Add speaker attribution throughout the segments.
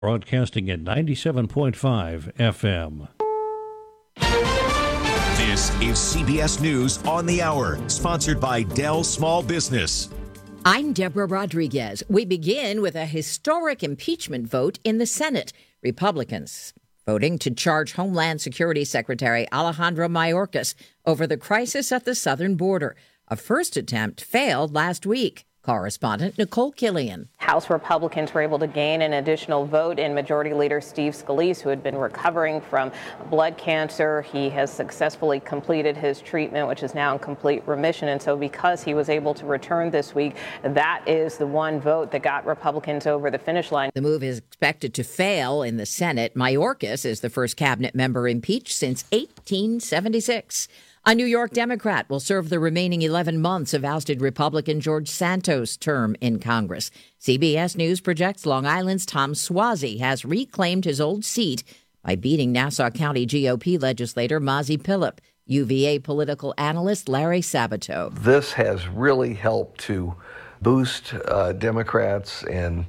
Speaker 1: Broadcasting at 97.5 FM.
Speaker 2: This is CBS News on the Hour, sponsored by Dell Small Business.
Speaker 3: I'm Deborah Rodriguez. We begin with a historic impeachment vote in the Senate. Republicans voting to charge Homeland Security Secretary Alejandro Mayorkas over the crisis at the southern border. A first attempt failed last week. Correspondent Nicole Killian.
Speaker 4: House Republicans were able to gain an additional vote in Majority Leader Steve Scalise, who had been recovering from blood cancer. He has successfully completed his treatment, which is now in complete remission. And so because he was able to return this week, that is the one vote that got Republicans over the finish line.
Speaker 3: The move is expected to fail in the Senate. Mayorkas is the first cabinet member impeached since 1876. A New York Democrat will serve the remaining 11 months of ousted Republican George Santos' term in Congress. CBS News projects Long Island's Tom Suozzi has reclaimed his old seat by beating Nassau County GOP legislator Mazi Pilip. UVA political analyst Larry Sabato.
Speaker 5: This has really helped to boost Democrats and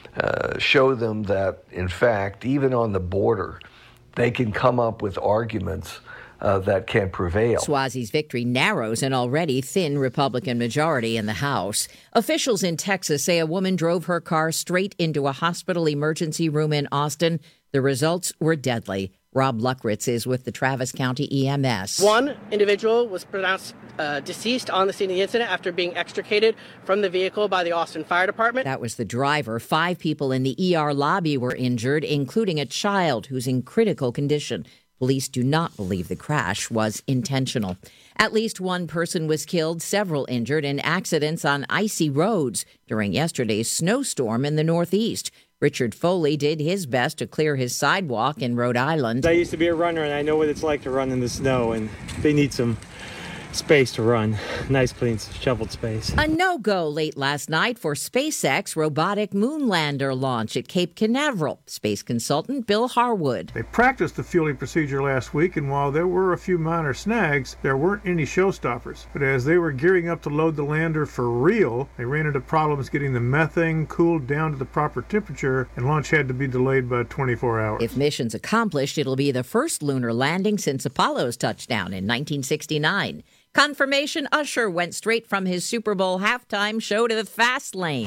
Speaker 5: show them that, in fact, even on the border, they can come up with arguments that can prevail.
Speaker 3: Suozzi's victory narrows an already thin Republican majority in the House. Officials in Texas say a woman drove her car straight into a hospital emergency room in Austin. The results were deadly. Rob Luckritz is with the Travis County EMS.
Speaker 6: One individual was pronounced deceased on the scene of the incident after being extricated from the vehicle by the Austin Fire Department.
Speaker 3: That was the driver. 5 people in the ER lobby were injured, including a child who's in critical condition. Police do not believe the crash was intentional. At least one person was killed, several injured in accidents on icy roads during yesterday's snowstorm in the Northeast. Richard Foley did his best to clear his sidewalk in Rhode Island.
Speaker 7: I used to be a runner, and I know what it's like to run in the snow, and they need some space to run. Nice, clean, shoveled space.
Speaker 3: A no-go late last night for SpaceX robotic moon lander launch at Cape Canaveral. Space consultant Bill Harwood.
Speaker 8: They practiced the fueling procedure last week, and while there were a few minor snags, there weren't any showstoppers. But as they were gearing up to load the lander for real, they ran into problems getting the methane cooled down to the proper temperature, and launch had to be delayed by 24 hours.
Speaker 3: If mission's accomplished, it'll be the first lunar landing since Apollo's touchdown in 1969. Confirmation Usher went straight from his Super Bowl halftime show to the fast lane.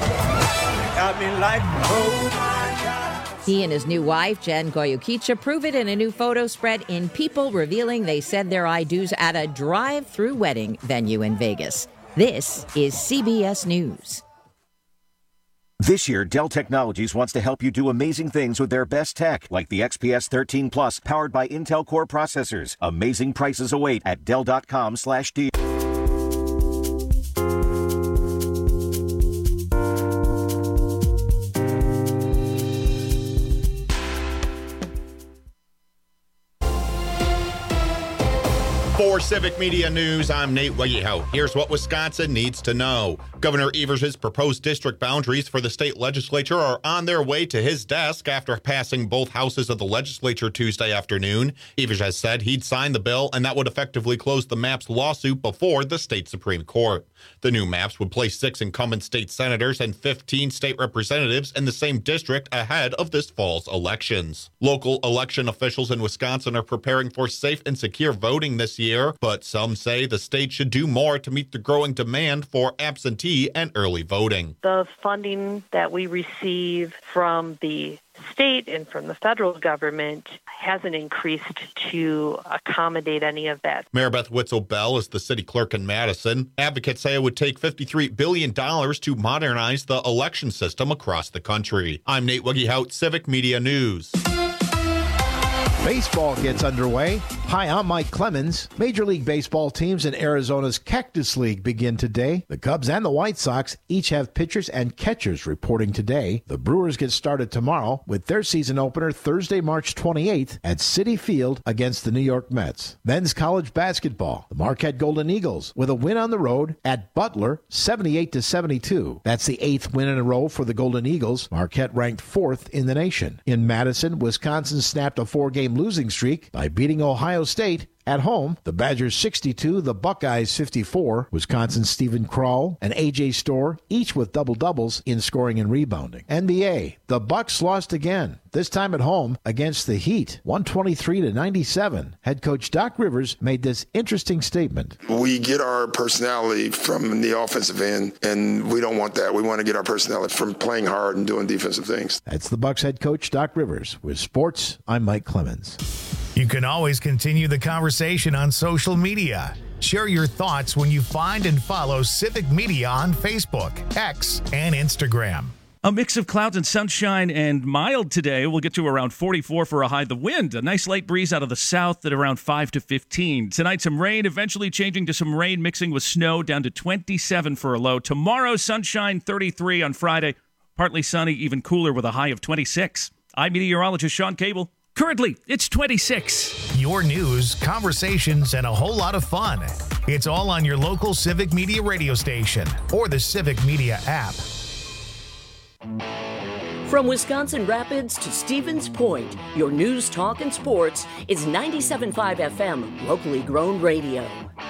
Speaker 3: He and his new wife, Jen Goyukicha, prove it in a new photo spread in People, revealing they said their I do's at a drive-through wedding venue in Vegas. This is CBS News.
Speaker 2: This year, Dell Technologies wants to help you do amazing things with their best tech, like the XPS 13 Plus, powered by Intel Core processors. Amazing prices await at Dell.com/deal.
Speaker 9: For Civic Media News, I'm Nate Wegehout. Here's what Wisconsin needs to know. Governor Evers' proposed district boundaries for the state legislature are on their way to his desk after passing both houses of the legislature Tuesday afternoon. Evers has said he'd sign the bill, and that would effectively close the MAPS lawsuit before the state Supreme Court. The new maps would place 6 incumbent state senators and 15 state representatives in the same district ahead of this fall's elections. Local election officials in Wisconsin are preparing for safe and secure voting this year, but some say the state should do more to meet the growing demand for absentee and early voting.
Speaker 10: The funding that we receive from the state and from the federal government hasn't increased to accommodate any of that.
Speaker 9: Mayor Beth Witzel-Bell is the city clerk in Madison. Advocates say it would take $53 billion to modernize the election system across the country. I'm Nate Wegehout, Civic Media News.
Speaker 11: Baseball gets underway. Hi, I'm Mike Clemens. Major League Baseball teams in Arizona's Cactus League begin today. The Cubs and the White Sox each have pitchers and catchers reporting today. The Brewers get started tomorrow with their season opener Thursday, March 28th at Citi Field against the New York Mets. Men's college basketball. The Marquette Golden Eagles with a win on the road at Butler, 78-72. That's the 8th win in a row for the Golden Eagles. Marquette ranked 4th in the nation. In Madison, Wisconsin snapped a 4-game losing streak by beating Ohio Ohio State. At home, the Badgers 62, the Buckeyes 54. Wisconsin's Stephen Kroll and A.J. Storr, each with double-doubles in scoring and rebounding. NBA, the Bucks lost again, this time at home against the Heat, 123-97. Head coach Doc Rivers made this interesting statement.
Speaker 12: We get our personality from the offensive end, and we don't want that. We want to get our personality from playing hard and doing defensive things.
Speaker 11: That's the Bucks head coach Doc Rivers. With sports, I'm Mike Clemens.
Speaker 13: You can always continue the conversation on social media. Share your thoughts when you find and follow Civic Media on Facebook, X, and Instagram.
Speaker 14: A mix of clouds and sunshine and mild today. We'll get to around 44 for a high. The wind, a nice light breeze out of the south at around 5 to 15. Tonight, some rain, eventually changing to some rain mixing with snow, down to 27 for a low. Tomorrow, sunshine, 33 on Friday. Partly sunny, even cooler with a high of 26. I'm meteorologist Sean Cable. Currently, it's 26.
Speaker 13: Your news, conversations, and a whole lot of fun. It's all on your local Civic Media radio station or the Civic Media app.
Speaker 15: From Wisconsin Rapids to Stevens Point, your news, talk, and sports is 97.5 FM, locally grown radio.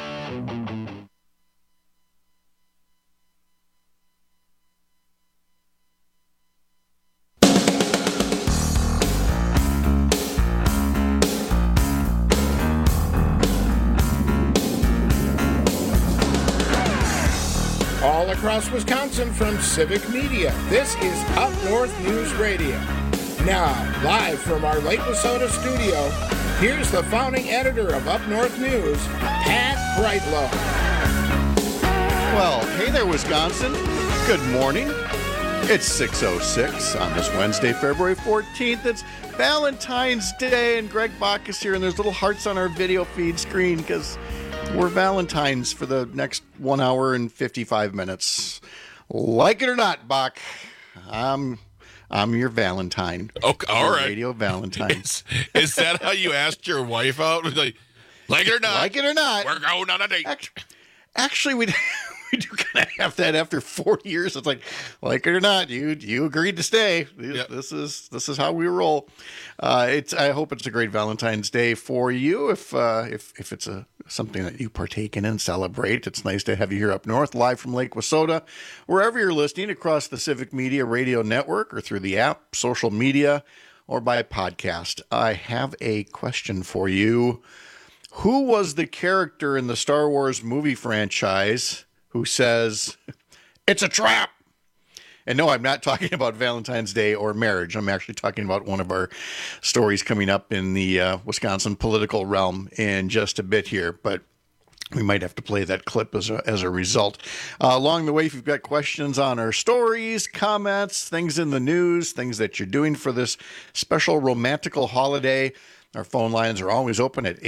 Speaker 16: All across Wisconsin from Civic Media, this is Up North News Radio. Now, live from our Lake Wissota studio, here's the founding editor of Up North News, Pat Brightlow.
Speaker 17: Well, hey there, Wisconsin. Good morning. It's 6:06 on this Wednesday, February 14th. It's Valentine's Day, and Greg Bach is here, and there's little hearts on our video feed screen because we're Valentines for the next 1 hour and 55 minutes. Like it or not, Bach, I'm your Valentine.
Speaker 18: Okay, all right.
Speaker 17: Radio Valentine.
Speaker 18: Is that how you asked your wife out? Like it or not?
Speaker 17: Like it or not?
Speaker 18: We're going on a date.
Speaker 17: Actually, we do kind of have that after 40 years. It's like it or not, you agreed to stay. Yep. This is how we roll. I hope it's a great Valentine's Day for you. If it's something that you partake in and celebrate, it's nice to have you here up north, live from Lake Wissota, wherever you're listening across the Civic Media Radio Network or through the app, social media, or by podcast. I have a question for you. Who was the character in the Star Wars movie franchise who says, "It's a trap"? And no, I'm not talking about Valentine's Day or marriage. I'm actually talking about one of our stories coming up in the Wisconsin political realm in just a bit here. But we might have to play that clip as a result. Along the way, if you've got questions on our stories, comments, things in the news, things that you're doing for this special romantical holiday, our phone lines are always open at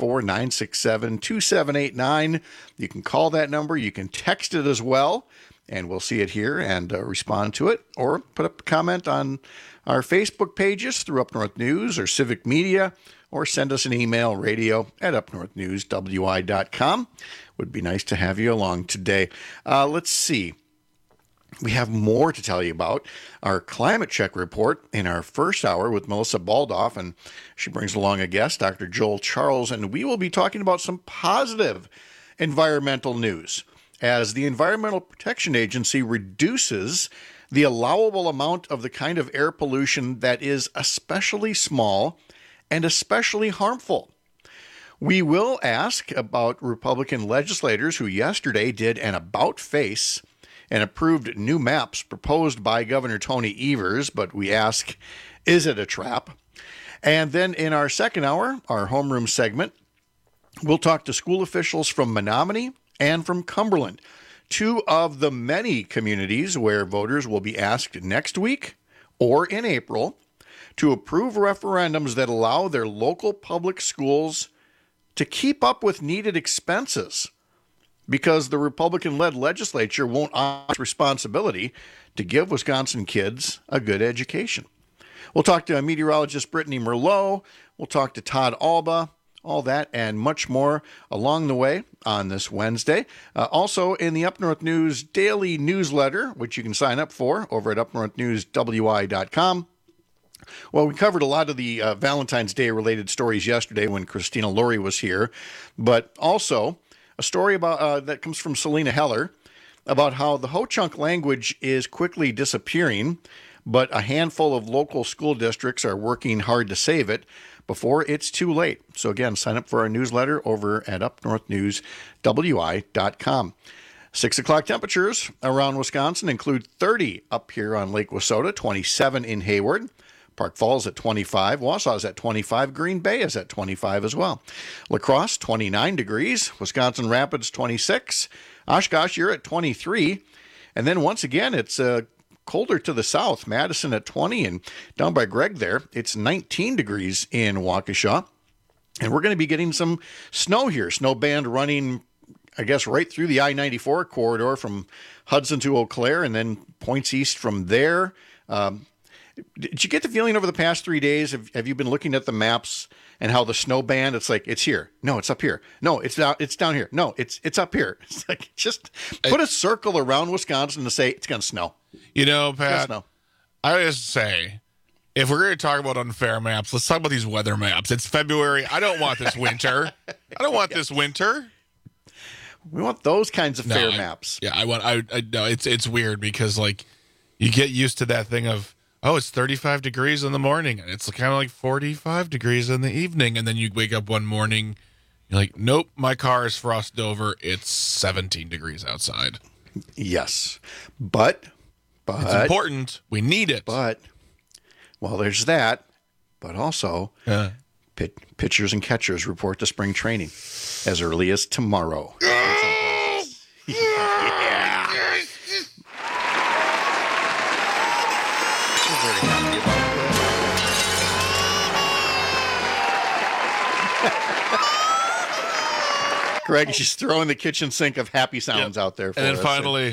Speaker 17: 844-967-2789. You can call that number. You can text it as well, and we'll see it here and respond to it, or put up a comment on our Facebook pages through Up North News or Civic Media, or send us an email, radio@upnorthnewswi.com. Would be nice to have you along today. Let's see. We have more to tell you about. Our climate check report in our first hour with Melissa Baldoff, and she brings along a guest, Dr. Joel Charles, and we will be talking about some positive environmental news as the Environmental Protection Agency reduces the allowable amount of the kind of air pollution that is especially small and especially harmful. We will ask about Republican legislators who yesterday did an about-face and approved new maps proposed by Governor Tony Evers, but we ask, is it a trap? And then in our second hour, our homeroom segment, we'll talk to school officials from Menominee and from Cumberland, two of the many communities where voters will be asked next week or in April to approve referendums that allow their local public schools to keep up with needed expenses, because the Republican-led legislature won't ask responsibility to give Wisconsin kids a good education. We'll talk to meteorologist Brittany Merlot. We'll talk to Todd Alba, all that and much more along the way on this Wednesday. Also in the Up North News daily newsletter, which you can sign up for over at upnorthnewswi.com. Well, we covered a lot of the Valentine's Day related stories yesterday when Christina Laurie was here, but also a story about that comes from Selena Heller about how the Ho-Chunk language is quickly disappearing, but a handful of local school districts are working hard to save it before it's too late. So again, sign up for our newsletter over at upnorthnewswi.com. 6 o'clock temperatures around Wisconsin include 30 up here on Lake Wissota, 27 in Hayward. Park Falls at 25, Wausau's at 25, Green Bay is at 25 as well. La Crosse, 29 degrees, Wisconsin Rapids, 26, Oshkosh, you're at 23, and then once again, it's colder to the south, Madison at 20, and down by Greg there, it's 19 degrees in Waukesha, and we're going to be getting some snow here, snow band running, I guess, right through the I-94 corridor from Hudson to Eau Claire, and then points east from there. Did you get the feeling over the past 3 days? Have you been looking at the maps and how the snow band? It's like it's here. No, it's up here. No, it's down here. No, it's up here. It's like just put a circle around Wisconsin to say it's going to snow.
Speaker 18: You know, Pat, I just say, if we're going to talk about unfair maps, let's talk about these weather maps. It's February. I don't want this winter. I don't want this winter.
Speaker 17: We want those kinds of fair maps.
Speaker 18: Yeah, I no, it's weird because like you get used to that thing of, oh, it's 35 degrees in the morning, and it's kind of like 45 degrees in the evening, and then you wake up one morning, you're like, nope, my car is frosted over. It's 17 degrees outside.
Speaker 17: Yes, but
Speaker 18: it's important. We need it.
Speaker 17: But, well, there's that, but also pitchers and catchers report to spring training as early as tomorrow. Greg is just throwing the kitchen sink of happy sounds out there for us.
Speaker 18: And then finally,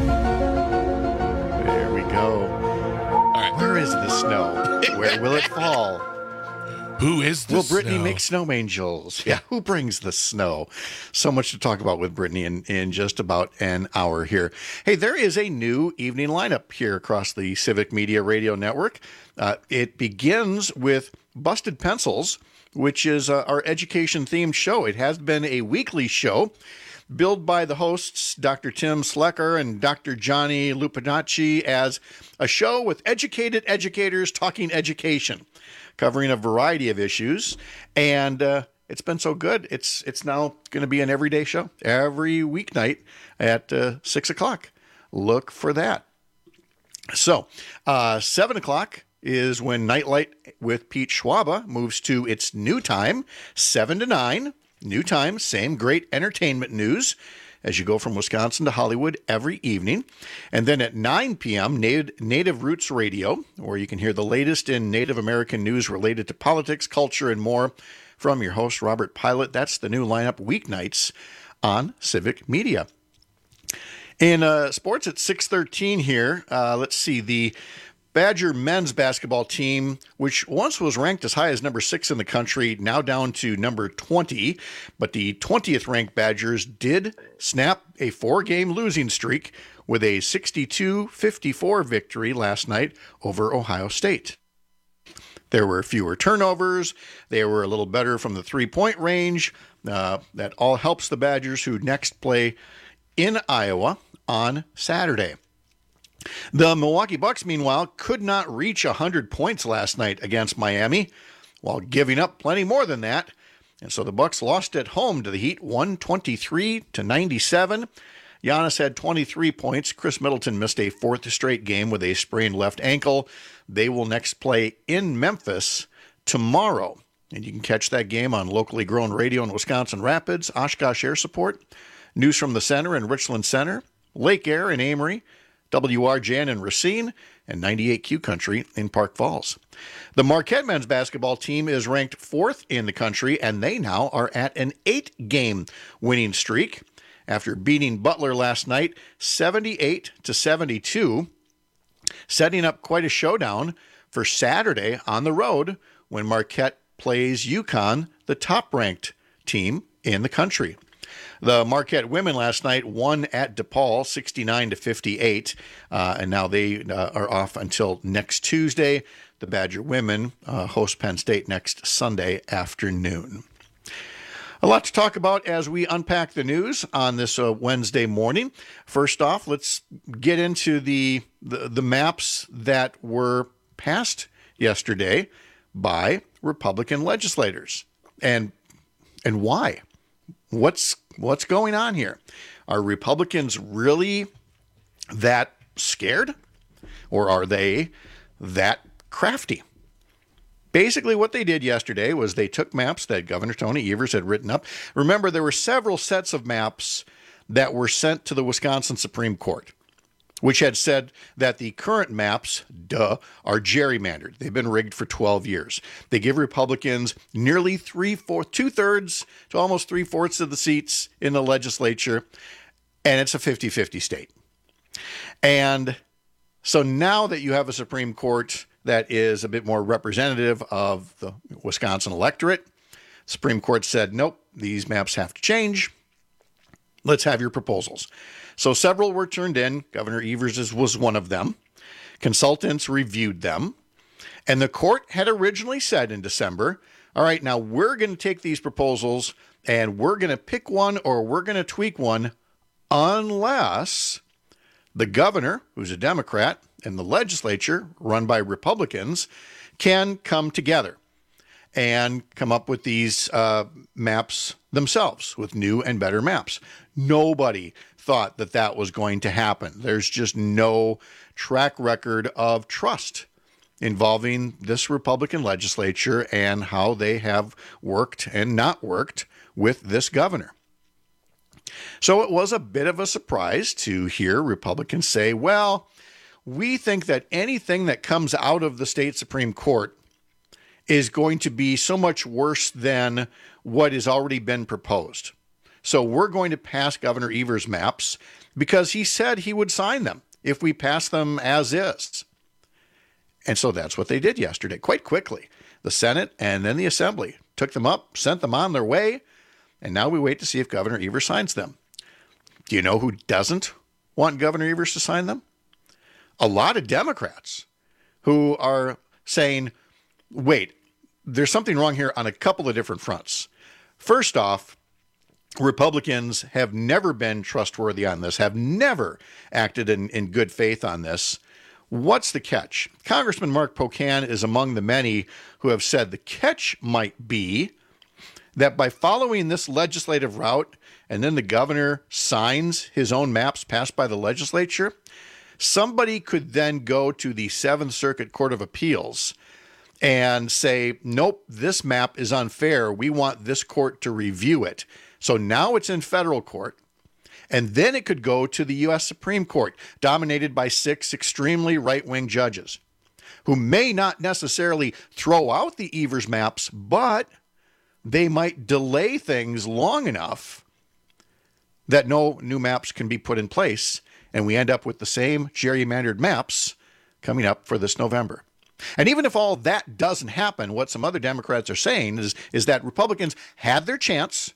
Speaker 17: there we go.
Speaker 18: All right.
Speaker 17: Where is the snow? Where will it fall?
Speaker 18: Who is the
Speaker 17: Will Brittany
Speaker 18: snow?
Speaker 17: make snow angels? Yeah, who brings the snow? So much to talk about with Brittany in just about an hour here. Hey, there is a new evening lineup here across the Civic Media Radio Network. It begins with Busted Pencils, which is our education-themed show. It has been a weekly show billed by the hosts, Dr. Tim Slecker and Dr. Johnny Lupinacci, as a show with educated educators talking education, covering a variety of issues. And it's been so good, it's now going to be an everyday show, every weeknight at 6 o'clock. Look for that. So, 7 o'clock is when Nightlight with Pete Schwaba moves to its new time, 7 to 9. New time, same great entertainment news as you go from Wisconsin to Hollywood every evening. And then at 9 p.m., Native Roots Radio, where you can hear the latest in Native American news related to politics, culture, and more from your host, Robert Pilot. That's the new lineup weeknights on Civic Media. In sports at 6:13 here, let's see, the Badger men's basketball team, which once was ranked as high as number 6 in the country, now down to number 20. But the 20th ranked Badgers did snap a 4-game losing streak with a 62-54 victory last night over Ohio State. There were fewer turnovers. They were a little better from the three-point range. That all helps the Badgers, who next play in Iowa on Saturday. The Milwaukee Bucks, meanwhile, could not reach 100 points last night against Miami, while giving up plenty more than that. And so the Bucks lost at home to the Heat, 123-97. Giannis had 23 points. Chris Middleton missed a 4th straight game with a sprained left ankle. They will next play in Memphis tomorrow. And you can catch that game on locally grown radio in Wisconsin Rapids, Oshkosh Air Support, News from the Center in Richland Center, Lake Air in Amory, WRJN in Racine, and 98Q Country in Park Falls. The Marquette men's basketball team is ranked 4th in the country, and they now are at an 8-game winning streak after beating Butler last night 78-72, setting up quite a showdown for Saturday on the road when Marquette plays UConn, the top-ranked team in the country. The Marquette women last night won at DePaul 69-58, and now they are off until next Tuesday. The Badger women host Penn State next Sunday afternoon. A lot to talk about as we unpack the news on this Wednesday morning. First off, let's get into the maps that were passed yesterday by Republican legislators, and why. What's going on here? Are Republicans really that scared, or are they that crafty? Basically, what they did yesterday was they took maps that Governor Tony Evers had written up. Remember, there were several sets of maps that were sent to the Wisconsin Supreme Court, which had said that the current maps, are gerrymandered. They've been rigged for 12 years. They give Republicans nearly two-thirds to almost three-fourths of the seats in the legislature, and it's a 50-50 state. And so now that you have a Supreme Court that is a bit more representative of the Wisconsin electorate, the Supreme Court said, nope, these maps have to change. Let's have your proposals. So several were turned in. Governor Evers' was one of them. Consultants reviewed them. And the court had originally said in December, all right, now we're going to take these proposals and we're going to pick one or we're going to tweak one unless the governor, who's a Democrat, and the legislature, run by Republicans, can come together and come up with these maps themselves, with new and better maps. Nobody thought that that was going to happen. There's just no track record of trust involving this Republican legislature and how they have worked and not worked with this governor. So it was a bit of a surprise to hear Republicans say, well, we think that anything that comes out of the state Supreme Court is going to be so much worse than what has already been proposed. So we're going to pass Governor Evers' maps because he said he would sign them if we pass them as is. And so that's what they did yesterday, quite quickly. The Senate and then the Assembly took them up, sent them on their way, and now we wait to see if Governor Evers signs them. Do you know who doesn't want Governor Evers to sign them? A lot of Democrats who are saying, wait, there's something wrong here on a couple of different fronts. First off, Republicans have never been trustworthy on this, have never acted in good faith on this. What's the catch? Congressman Mark Pocan is among the many who have said the catch might be that by following this legislative route and then the governor signs his own maps passed by the legislature, somebody could then go to the Seventh Circuit Court of Appeals and say, nope, this map is unfair. We want this court to review it. So now it's in federal court. And then it could go to the U.S. Supreme Court, dominated by 6 extremely right-wing judges, who may not necessarily throw out the Evers maps, but they might delay things long enough that no new maps can be put in place, and we end up with the same gerrymandered maps coming up for this November. And even if all that doesn't happen, what some other Democrats are saying is that Republicans had their chance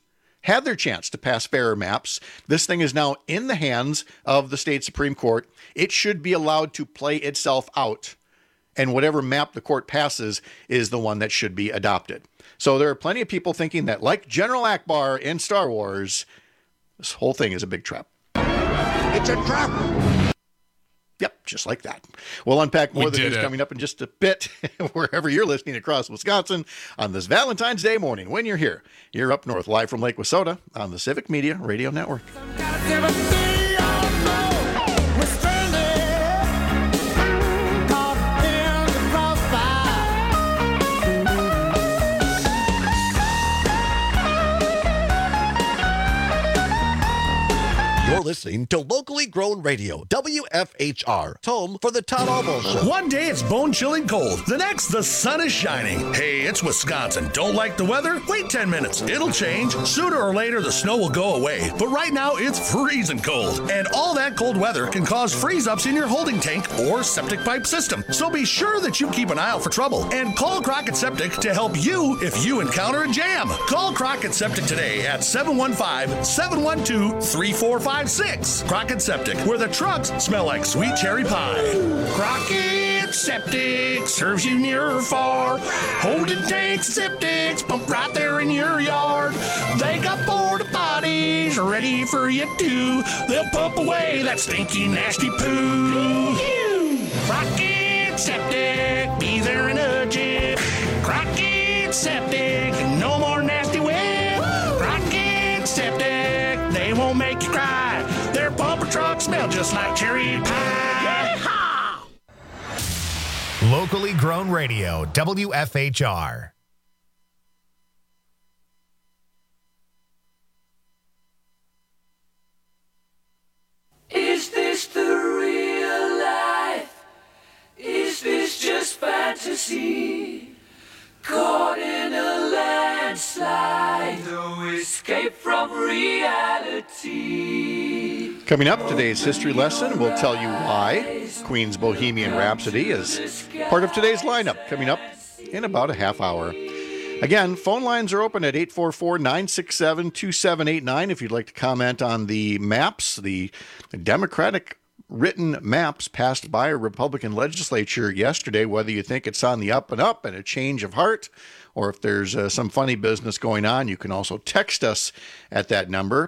Speaker 17: to pass fairer maps. This thing is now in the hands of the state Supreme Court. It should be allowed to play itself out, and whatever map the court passes is the one that should be adopted. So there are plenty of people thinking that, like General Akbar in Star Wars, this whole thing is a big trap. It's a trap! Yep, just like that. We'll unpack more of the news coming up in just a bit, wherever you're listening across Wisconsin on this Valentine's Day morning. When you're here, you're up north, live from Lake Wissota on the Civic Media Radio Network.
Speaker 19: You're listening to locally grown radio, WFHR, home for the Todd Albo Show.
Speaker 20: One day it's bone-chilling cold. The next, the sun is shining. Hey, it's Wisconsin. Don't like the weather? Wait 10 minutes. It'll change. Sooner or later, the snow will go away. But right now, it's freezing cold. And all that cold weather can cause freeze-ups in your holding tank or septic pipe system. So be sure that you keep an eye out for trouble. And call Crockett Septic to help you if you encounter a jam. Call Crockett Septic today at 715-712-3456. Crockett Septic, where the trucks smell like sweet cherry pie. Crockett Septic serves you near or far. Holding tanks, septics, pump right there in your yard. They got porta potties ready for you too. They'll pump away that stinky, nasty poo. Crockett Septic, be there in a jiff. Crockett Septic, no more nasty whip. Crockett Septic, they won't make you cry. Their pumper trucks smell just like cherry pie.
Speaker 13: Locally grown radio, WFHR.
Speaker 21: Is this the real life? Is this just fantasy? Caught in a landslide, no escape from reality.
Speaker 17: Coming up, today's history lesson will tell you why Queen's Bohemian Rhapsody is part of today's lineup, coming up in about a half hour. Again, phone lines are open at 844-967-2789 if you'd like to comment on the maps, the Democratic written maps passed by a Republican legislature yesterday, whether you think it's on the up and up and a change of heart, or if there's some funny business going on. You can also text us at that number,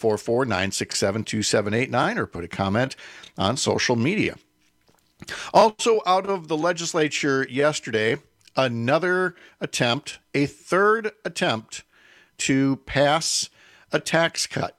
Speaker 17: 844-967-2789, or put a comment on social media. Also out of the legislature yesterday, another attempt, a third attempt to pass a tax cut,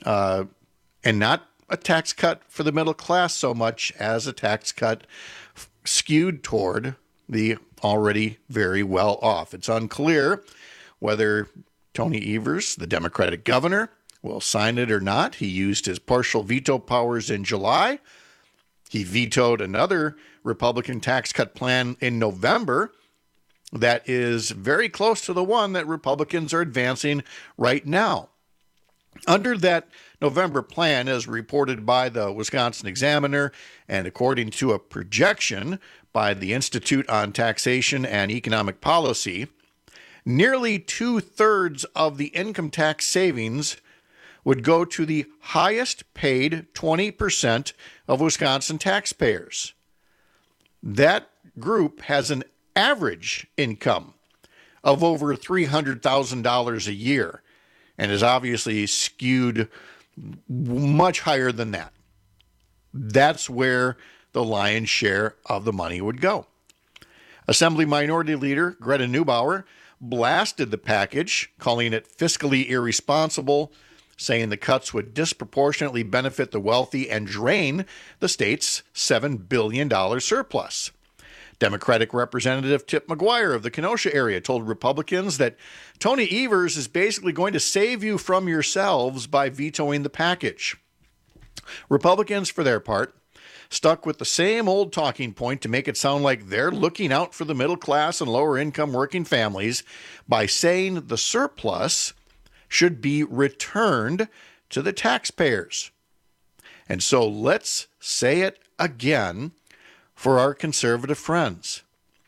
Speaker 17: and not a tax cut for the middle class so much as a tax cut skewed toward the already very well off. It's unclear whether Tony Evers, the Democratic governor, will sign it or not. He used his partial veto powers in July. He vetoed another Republican tax cut plan in November that is very close to the one that Republicans are advancing right now. Under that November plan, as reported by the Wisconsin Examiner, and according to a projection by the Institute on Taxation and Economic Policy, nearly 2/3 of the income tax savings would go to the highest paid 20% of Wisconsin taxpayers. That group has an average income of over $300,000 a year, and is obviously skewed much higher than that. That's where the lion's share of the money would go. Assembly Minority Leader Greta Neubauer blasted the package, calling it fiscally irresponsible, saying the cuts would disproportionately benefit the wealthy and drain the state's $7 billion surplus. Democratic Representative Tip McGuire of the Kenosha area told Republicans that Tony Evers is basically going to save you from yourselves by vetoing the package. Republicans, for their part, stuck with the same old talking point to make it sound like they're looking out for the middle class and lower income working families by saying the surplus should be returned to the taxpayers. And so let's say it again for our conservative friends.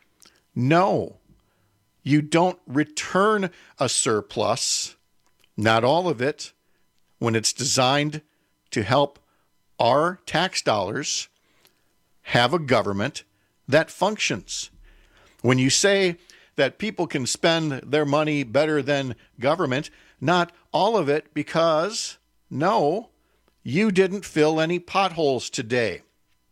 Speaker 17: No, you don't return a surplus, not all of it, when it's designed to help our tax dollars have a government that functions. When you say that people can spend their money better than government, not all of it, because no, you didn't fill any potholes today.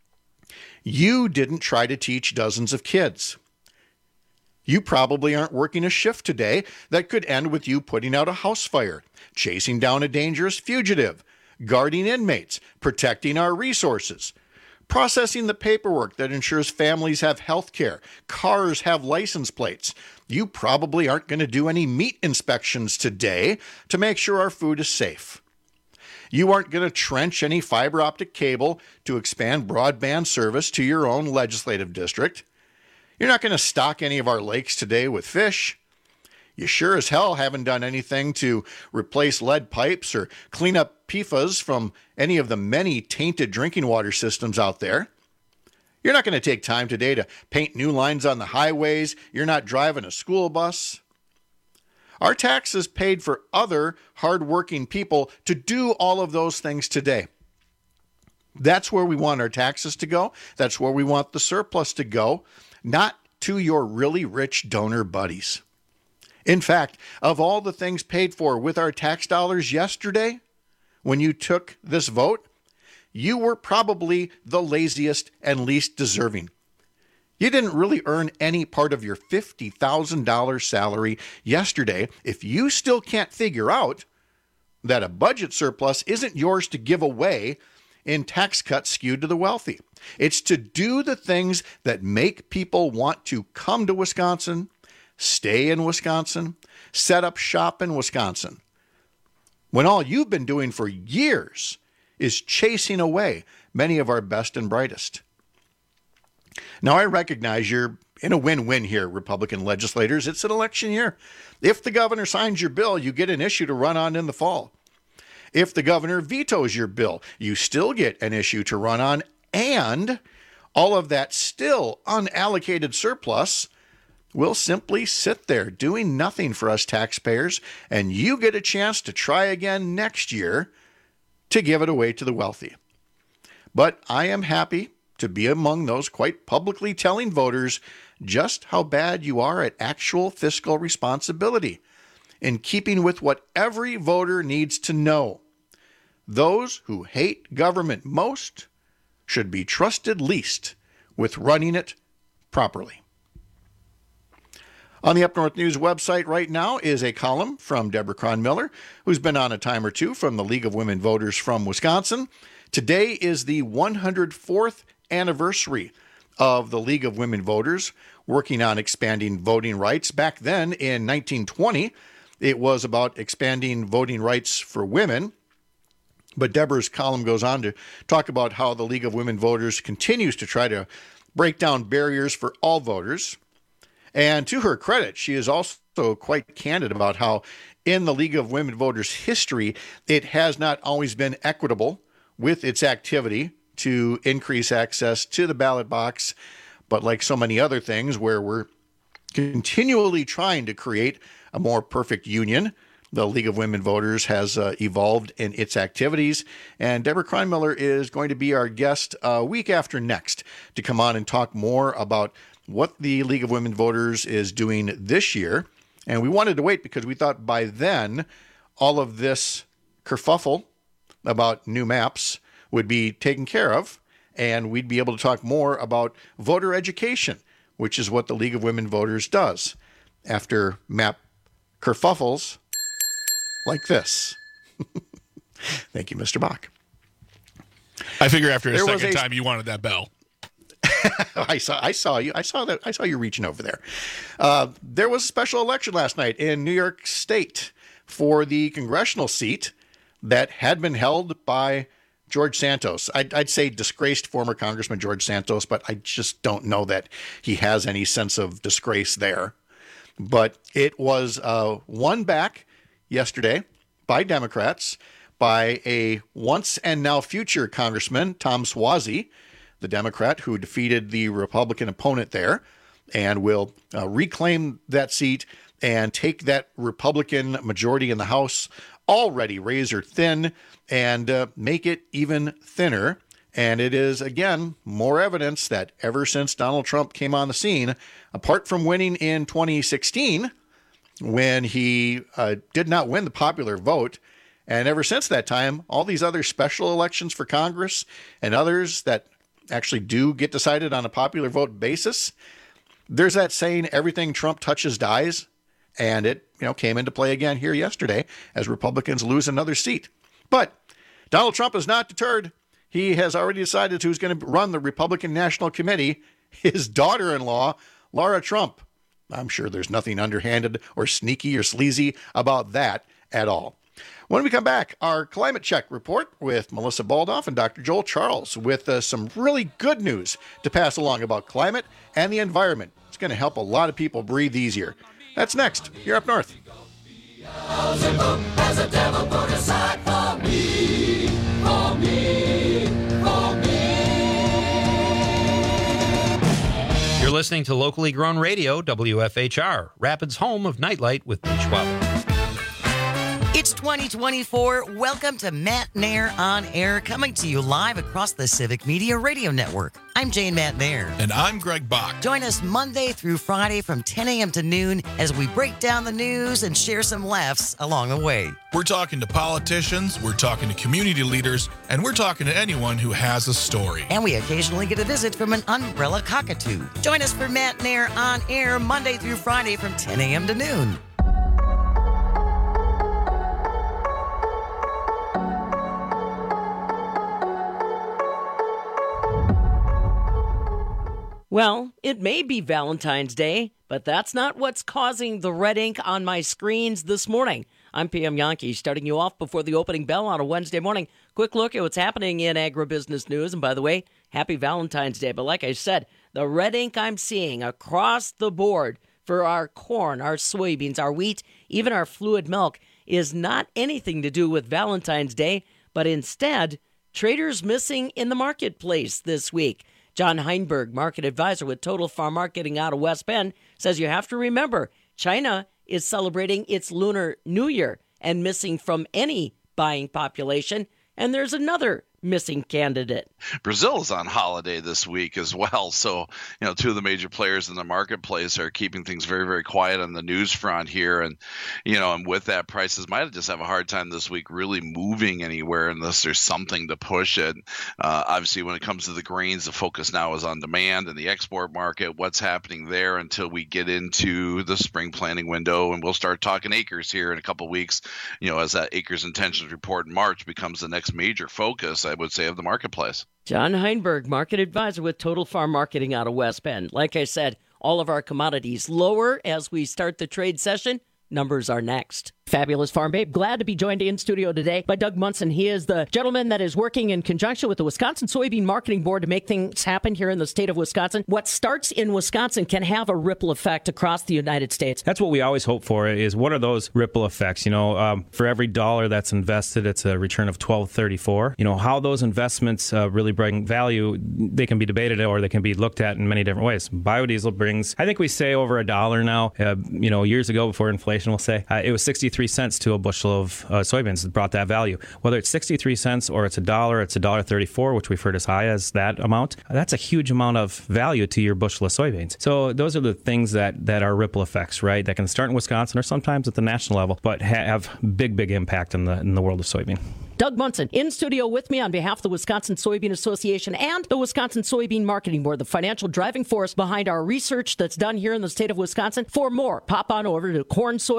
Speaker 17: You didn't try to teach dozens of kids. You probably aren't working a shift today that could end with you putting out a house fire, chasing down a dangerous fugitive, guarding inmates, protecting our resources, processing the paperwork that ensures families have health care, cars have license plates. You probably aren't going to do any meat inspections today to make sure our food is safe. You aren't going to trench any fiber optic cable to expand broadband service to your own legislative district. You're not going to stock any of our lakes today with fish. You sure as hell haven't done anything to replace lead pipes or clean up PFAS from any of the many tainted drinking water systems out there. You're not going to take time today to paint new lines on the highways. You're not driving a school bus. Our taxes paid for other hardworking people to do all of those things today. That's where we want our taxes to go. That's where we want the surplus to go, not to your really rich donor buddies. In fact, of all the things paid for with our tax dollars yesterday, when you took this vote, you were probably the laziest and least deserving. You didn't really earn any part of your $50,000 salary yesterday if you still can't figure out that a budget surplus isn't yours to give away in tax cuts skewed to the wealthy. It's to do the things that make people want to come to Wisconsin, stay in Wisconsin, set up shop in Wisconsin, when all you've been doing for years is chasing away many of our best and brightest. Now, I recognize you're in a win-win here, Republican legislators. It's an election year. If the governor signs your bill, you get an issue to run on in the fall. If the governor vetoes your bill, you still get an issue to run on, and all of that still unallocated surplus will simply sit there doing nothing for us taxpayers, and you get a chance to try again next year to give it away to the wealthy. But I am happy to be among those quite publicly telling voters just how bad you are at actual fiscal responsibility, in keeping with what every voter needs to know. Those who hate government most should be trusted least with running it properly. On the Up North News website right now is a column from Deborah Cronmiller, who's been on a time or two from the League of Women Voters from Wisconsin. Today is the 104th anniversary of the League of Women Voters working on expanding voting rights. Back then in 1920, it was about expanding voting rights for women. But Deborah's column goes on to talk about how the League of Women Voters continues to try to break down barriers for all voters. And to her credit, she is also quite candid about how in the League of Women Voters history, it has not always been equitable with its activity to increase access to the ballot box. But like so many other things where we're continually trying to create a more perfect union, the League of Women Voters has evolved in its activities. And Deborah Cronmiller is going to be our guest week after next to come on and talk more about what the League of Women Voters is doing this year. And we wanted to wait because we thought by then all of this kerfuffle about new maps would be taken care of, and we'd be able to talk more about voter education, which is what the League of Women Voters does after map kerfuffles like this. Thank you, Mr. Bach.
Speaker 18: I figure after a second time you wanted that bell.
Speaker 17: I saw you. I saw you reaching over there. There was a special election last night in New York State for the congressional seat that had been held by George Santos. I'd say disgraced former Congressman George Santos, but I just don't know that he has any sense of disgrace there. But it was won back yesterday by Democrats, by a once and now future Congressman, Tom Suozzi, the Democrat who defeated the Republican opponent there, and will reclaim that seat and take that Republican majority in the House, already razor thin, and make it even thinner. And it is, again, more evidence that ever since Donald Trump came on the scene, apart from winning in 2016, when he did not win the popular vote, and ever since that time, all these other special elections for Congress and others that actually do get decided on a popular vote basis, there's that saying, everything Trump touches dies. And it, came into play again here yesterday as Republicans lose another seat. But Donald Trump is not deterred. He has already decided who's going to run the Republican National Committee, his daughter-in-law, Laura Trump. I'm sure there's nothing underhanded or sneaky or sleazy about that at all. When we come back, our climate check report with Melissa Baldoff and Dr. Joel Charles with some really good news to pass along about climate and the environment. It's going to help a lot of people breathe easier. That's next here up north.
Speaker 21: Has a devil put aside for me, for me, for me.
Speaker 1: You're listening to locally grown radio, WFHR, Rapids' home of Nightlight with Beach Bobby.
Speaker 22: It's 2024. Welcome to Matt Nair On Air, coming to you live across the Civic Media Radio Network. I'm Jane Matt Nair.
Speaker 18: And I'm Greg Bach.
Speaker 22: Join us Monday through Friday from 10 a.m. to noon as we break down the news and share some laughs along the way.
Speaker 18: We're talking to politicians, we're talking to community leaders, and we're talking to anyone who has a story.
Speaker 22: And we occasionally get a visit from an umbrella cockatoo. Join us for Matt Nair On Air Monday through Friday from 10 a.m. to noon.
Speaker 23: Well, it may be Valentine's Day, but that's not what's causing the red ink on my screens this morning. I'm PM Yankee, starting you off before the opening bell on a Wednesday morning. Quick look at what's happening in agribusiness news. And by the way, happy Valentine's Day. But like I said, the red ink I'm seeing across the board for our corn, our soybeans, our wheat, even our fluid milk is not anything to do with Valentine's Day, but instead traders missing in the marketplace this week. John Heinberg, market advisor with Total Farm Marketing out of West Bend, says you have to remember China is celebrating its Lunar New Year and missing from any buying population. And there's another missing candidate.
Speaker 24: Brazil is on holiday this week as well. So, two of the major players in the marketplace are keeping things very, very quiet on the news front here. And, and with that, prices might just have a hard time this week really moving anywhere unless there's something to push it. Obviously, when it comes to the grains, the focus now is on demand and the export market, what's happening there until we get into the spring planting window. And we'll start talking acres here in a couple of weeks, as that acres intentions report in March becomes the next major focus, I would say, of the marketplace.
Speaker 23: John Heinberg, market advisor with Total Farm Marketing out of West Bend. Like I said, all of our commodities lower as we start the trade session. Numbers are next. Fabulous Farm Babe, glad to be joined in studio today by Doug Munson. He is the gentleman that is working in conjunction with the Wisconsin Soybean Marketing Board to make things happen here in the state of Wisconsin. What starts in Wisconsin can have a ripple effect across the United States.
Speaker 25: That's what we always hope for, is what are those ripple effects? For every dollar that's invested, it's a return of $12.34. How those investments really bring value, they can be debated or they can be looked at in many different ways. Biodiesel brings, I think we say over $1 now. Years ago before inflation, we'll say it was 63 cents to a bushel of soybeans that brought that value. Whether it's 63 cents or it's $1, it's $1.34, which we've heard as high as that amount. That's a huge amount of value to your bushel of soybeans. So those are the things that are ripple effects, right? That can start in Wisconsin or sometimes at the national level, but have big impact in the world of soybean.
Speaker 23: Doug Munson in studio with me on behalf of the Wisconsin Soybean Association and the Wisconsin Soybean Marketing Board, the financial driving force behind our research that's done here in the state of Wisconsin. For more, pop on over to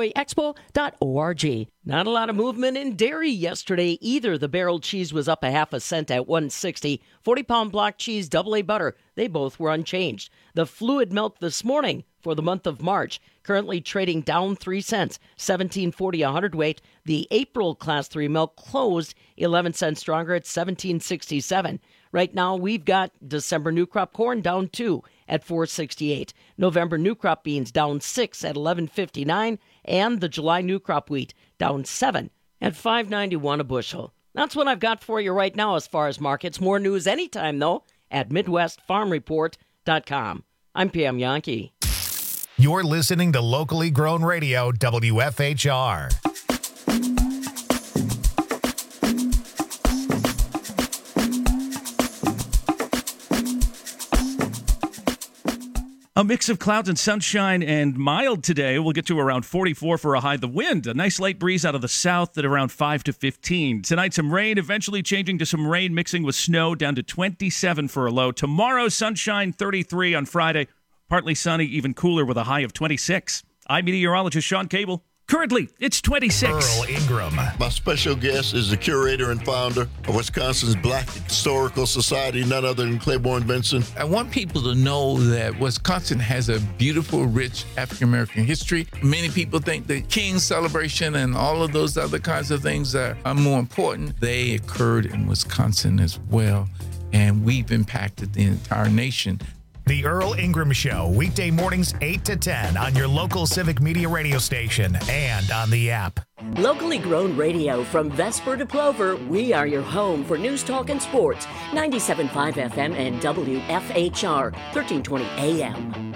Speaker 23: cornsoyexpo.org. Not a lot of movement in dairy yesterday either. The barrel cheese was up a half a cent at $1.60. 40-pound block cheese, AA butter, they both were unchanged. The fluid milk this morning for the month of March, currently trading down 3 cents, $17.40 a hundredweight. The April Class 3 milk closed 11 cents stronger at $17.67. Right now, we've got December new crop corn down 2 at $4.68. November new crop beans down 6 at $11.59. And the July new crop wheat down 7 at $5.91 a bushel. That's what I've got for you right now as far as markets. More news anytime, though, at MidwestFarmReport.com. I'm PM Yankee.
Speaker 13: You're listening to locally grown radio, WFHR.
Speaker 14: A mix of clouds and sunshine and mild today. We'll get to around 44 for a high. The wind, a nice light breeze out of the south at around 5 to 15. Tonight, some rain, eventually changing to some rain mixing with snow, down to 27 for a low. Tomorrow, sunshine, 33 on Friday. Partly sunny, even cooler with a high of 26. I'm meteorologist Sean Cable. Currently, it's 26.
Speaker 13: Earl Ingram.
Speaker 4: My special guest is the curator and founder of Wisconsin's Black Historical Society, none other than Claiborne Benson.
Speaker 5: I want people to know that Wisconsin has a beautiful, rich African-American history. Many people think the King's celebration and all of those other kinds of things are more important. They occurred in Wisconsin as well, and we've impacted the entire nation.
Speaker 13: The Earl Ingram Show, weekday mornings 8 to 10 on your local Civic Media radio station and on the app.
Speaker 15: Locally grown radio from Vesper to Plover, we are your home for news, talk, and sports. 97.5 FM and WFHR, 1320 AM.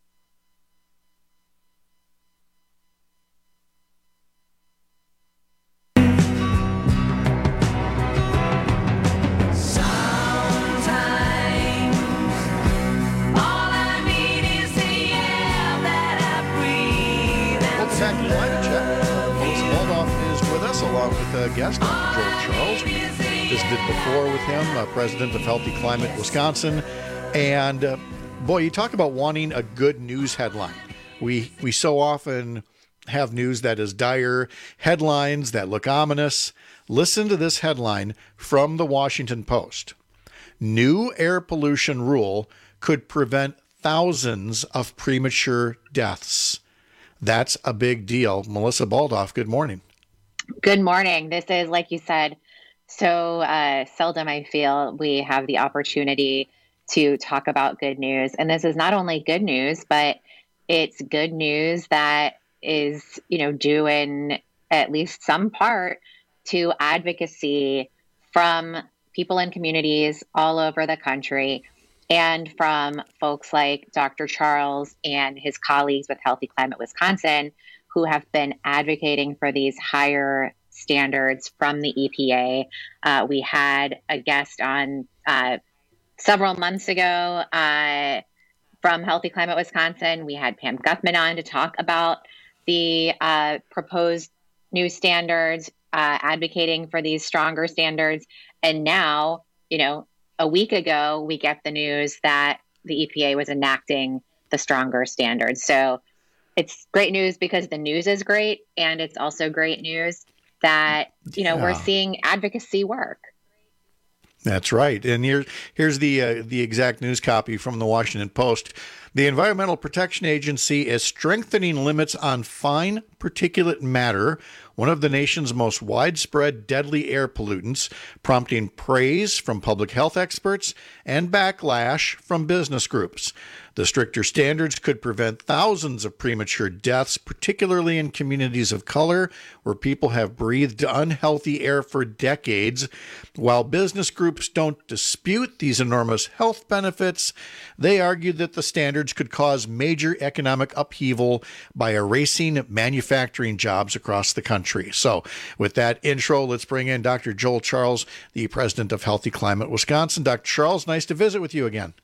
Speaker 17: Along with guest Dr. Joel Charles. We visited before with him, president of Healthy Climate Wisconsin. And boy, you talk about wanting a good news headline. We so often have news that is dire, headlines that look ominous. Listen to this headline from the Washington Post. New air pollution rule could prevent thousands of premature deaths. That's a big deal. Melissa Baldoff, good morning.
Speaker 6: Good morning. This is, like you said, so seldom I feel we have the opportunity to talk about good news. And this is not only good news, but it's good news that is, due in at least some part to advocacy from people in communities all over the country and from folks like Dr. Charles and his colleagues with Healthy Climate Wisconsin, who have been advocating for these higher standards from the EPA. We had a guest on several months ago from Healthy Climate Wisconsin. We had Pam Guthman on to talk about the proposed new standards, advocating for these stronger standards. And now, a week ago, we get the news that the EPA was enacting the stronger standards. So it's great news because the news is great, and it's also great news that, we're seeing advocacy work.
Speaker 17: That's right. And here's the exact news copy from the Washington Post. The Environmental Protection Agency is strengthening limits on fine particulate matter, one of the nation's most widespread deadly air pollutants, prompting praise from public health experts and backlash from business groups. The stricter standards could prevent thousands of premature deaths, particularly in communities of color where people have breathed unhealthy air for decades. While business groups don't dispute these enormous health benefits, they argue that the standards could cause major economic upheaval by erasing manufacturing jobs across the country. So with that intro, let's bring in Dr. Joel Charles, the president of Healthy Climate Wisconsin. Dr. Charles, nice to visit with you again.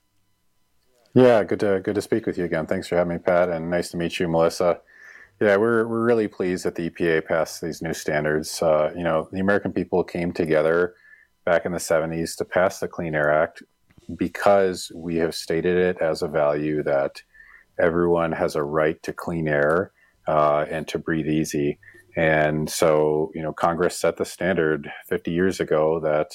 Speaker 7: Yeah, good to speak with you again. Thanks for having me, Pat, and nice to meet you, Melissa. Yeah, we're really pleased that the EPA passed these new standards. The American people came together back in the 70s to pass the Clean Air Act because we have stated it as a value that everyone has a right to clean air and to breathe easy. And so, Congress set the standard 50 years ago that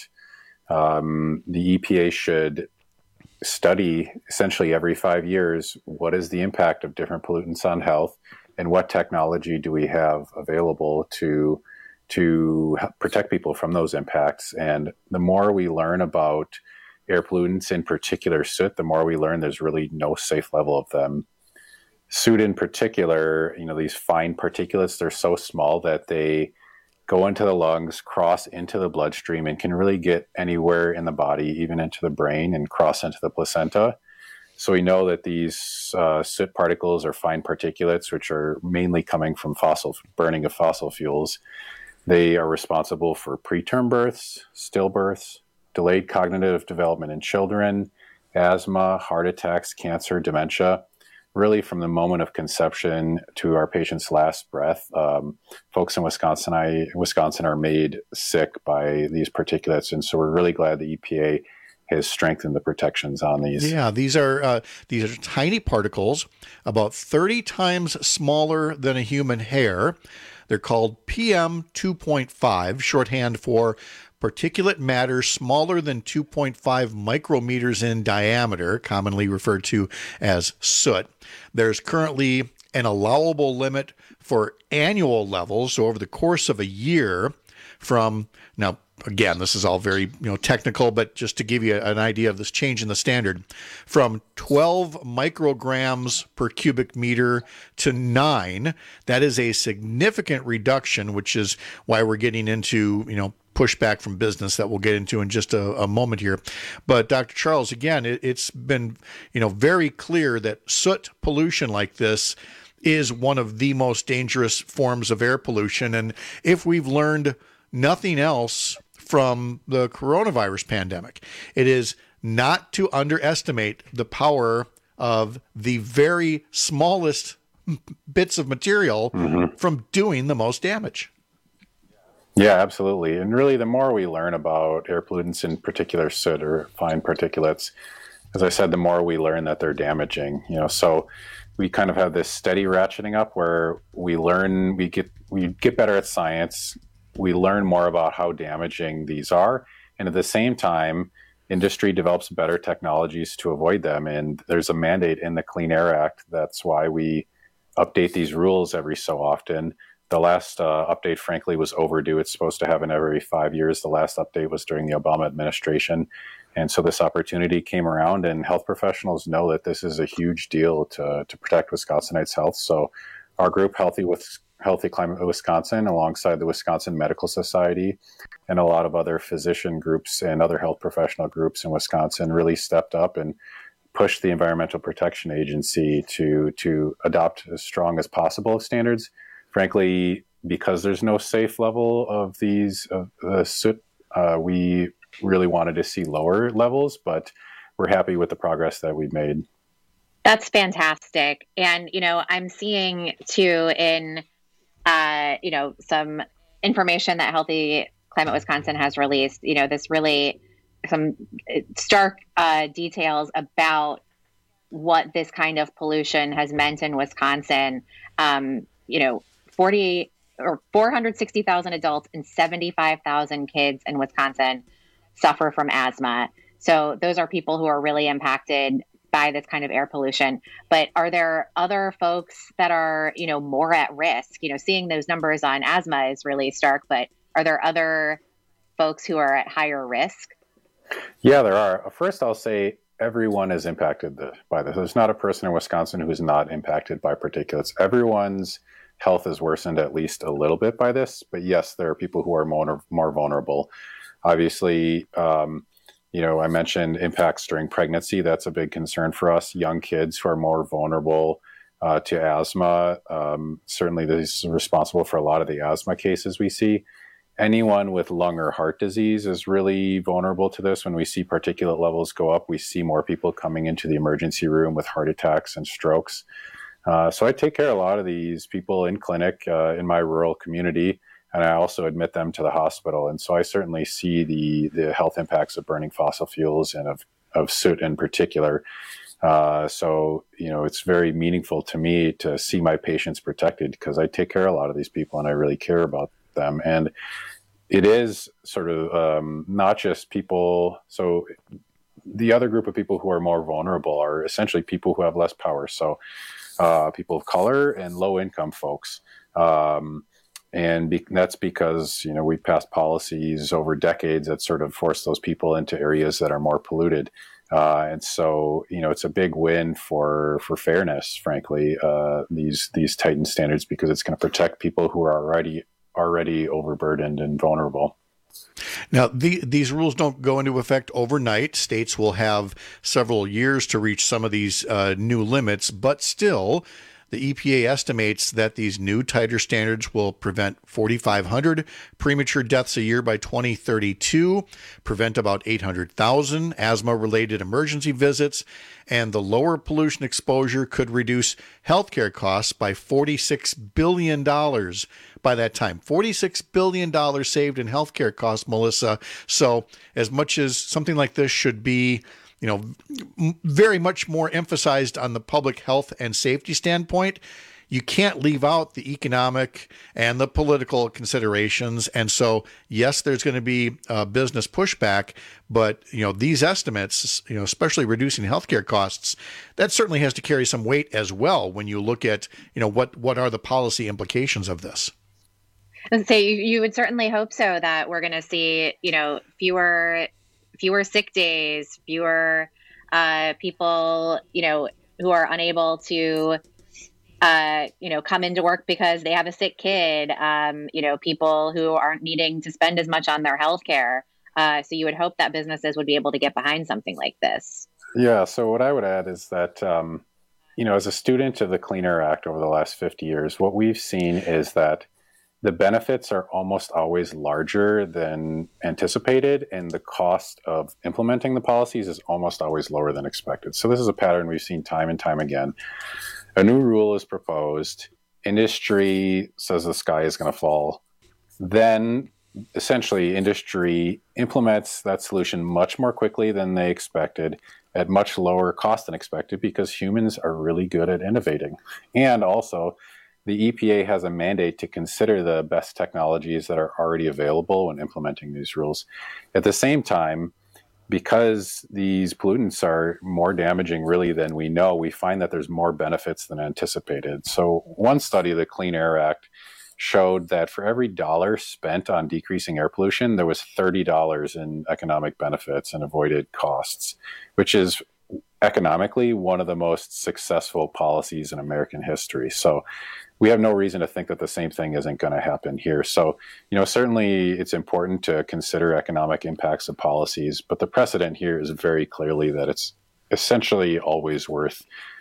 Speaker 7: the EPA should study essentially every 5 years what is the impact of different pollutants on health and what technology do we have available to protect people from those impacts. And the more we learn about air pollutants, in particular soot, the more we learn there's really no safe level of them. Soot in particular, these fine particulates, they're so small that they go into the lungs, cross into the bloodstream, and can really get anywhere in the body, even into the brain, and cross into the placenta. So we know that these soot particles are fine particulates, which are mainly coming from burning of fossil fuels. They are responsible for preterm births, stillbirths, delayed cognitive development in children, asthma, heart attacks, cancer, dementia. Really, from the moment of conception to our patient's last breath, folks in Wisconsin are made sick by these particulates, and so we're really glad the EPA has strengthened the protections on these.
Speaker 17: Yeah, these are tiny particles, about 30 times smaller than a human hair. They're called PM 2.5, shorthand for particulate matter smaller than 2.5 micrometers in diameter, commonly referred to as soot. There's currently an allowable limit for annual levels, so over the course of a year from, now again, this is all very technical, but just to give you an idea of this change in the standard, from 12 micrograms per cubic meter to 9. That is a significant reduction, which is why we're getting into, pushback from business that we'll get into in just a moment here. But Dr. Charles, again, it's been, very clear that soot pollution like this is one of the most dangerous forms of air pollution. And if we've learned nothing else from the coronavirus pandemic, it is not to underestimate the power of the very smallest bits of material from doing the most damage.
Speaker 7: Yeah, absolutely. And really, the more we learn about air pollutants, in particular soot or fine particulates, as I said, the more we learn that they're damaging. So we kind of have this steady ratcheting up where we learn, we get better at science. We learn more about how damaging these are. And at the same time, industry develops better technologies to avoid them. And there's a mandate in the Clean Air Act. That's why we update these rules every so often. The last update, frankly, was overdue. It's supposed to happen every 5 years. The last update was during the Obama administration. And so this opportunity came around, and health professionals know that this is a huge deal to protect Wisconsinites' health. So our group, Healthy Climate Wisconsin, alongside the Wisconsin Medical Society and a lot of other physician groups and other health professional groups in Wisconsin, really stepped up and pushed the Environmental Protection Agency to adopt as strong as possible standards. Frankly, because there's no safe level of these soot, we really wanted to see lower levels, but we're happy with the progress that we've made.
Speaker 6: That's fantastic. And, I'm seeing too in, some information that Healthy Climate Wisconsin has released, this really some stark details about what this kind of pollution has meant in Wisconsin. 460,000 adults and 75,000 kids in Wisconsin suffer from asthma. So those are people who are really impacted by this kind of air pollution. But are there other folks that are, more at risk? Seeing those numbers on asthma is really stark, but are there other folks who are at higher risk?
Speaker 7: Yeah, there are. First, I'll say everyone is impacted by this. There's not a person in Wisconsin who is not impacted by particulates. Everyone's health is worsened at least a little bit by this. But yes, there are people who are more vulnerable. Obviously, I mentioned impacts during pregnancy. That's a big concern for us. Young kids who are more vulnerable to asthma. Certainly, this is responsible for a lot of the asthma cases we see. Anyone with lung or heart disease is really vulnerable to this. When we see particulate levels go up, we see more people coming into the emergency room with heart attacks and strokes. So I take care of a lot of these people in clinic in my rural community, and I also admit them to the hospital. And so I certainly see the health impacts of burning fossil fuels and of soot in particular. So it's very meaningful to me to see my patients protected because I take care of a lot of these people and I really care about them. And it is sort of not just people. So the other group of people who are more vulnerable are essentially people who have less power. So people of color and low-income folks. That's because, we passed policies over decades that sort of force those people into areas that are more polluted. And so, it's a big win for fairness, frankly, these tightened standards, because it's going to protect people who are already overburdened and vulnerable.
Speaker 17: Now, these rules don't go into effect overnight. States will have several years to reach some of these new limits, but still, the EPA estimates that these new tighter standards will prevent 4,500 premature deaths a year by 2032, prevent about 800,000 asthma-related emergency visits, and the lower pollution exposure could reduce healthcare costs by $46 billion by that time. $46 billion saved in healthcare costs, Melissa. So as much as something like this should be very much more emphasized on the public health and safety standpoint, you can't leave out the economic and the political considerations. And so, yes, there's going to be business pushback, but these estimates, especially reducing healthcare costs, that certainly has to carry some weight as well when you look at what are the policy implications of this.
Speaker 6: And say you would certainly hope so, that we're going to see fewer sick days, fewer people who are unable to come into work because they have a sick kid, people who aren't needing to spend as much on their health care. So you would hope that businesses would be able to get behind something like this.
Speaker 7: Yeah. So what I would add is that, as a student of the Clean Air Act over the last 50 years, what we've seen is that the benefits are almost always larger than anticipated, and the cost of implementing the policies is almost always lower than expected. So this is a pattern we've seen time and time again. A new rule is proposed. Industry says the sky is going to fall. Then essentially industry implements that solution much more quickly than they expected at much lower cost than expected, because humans are really good at innovating. And also, the EPA has a mandate to consider the best technologies that are already available when implementing these rules. At the same time, because these pollutants are more damaging really than we know, we find that there's more benefits than anticipated. So one study of the Clean Air Act showed that for every dollar spent on decreasing air pollution, there was $30 in economic benefits and avoided costs, which is economically one of the most successful policies in American history. So we have no reason to think that the same thing isn't going to happen here. So, certainly it's important to consider economic impacts of policies, but the precedent here is very clearly that it's essentially always worth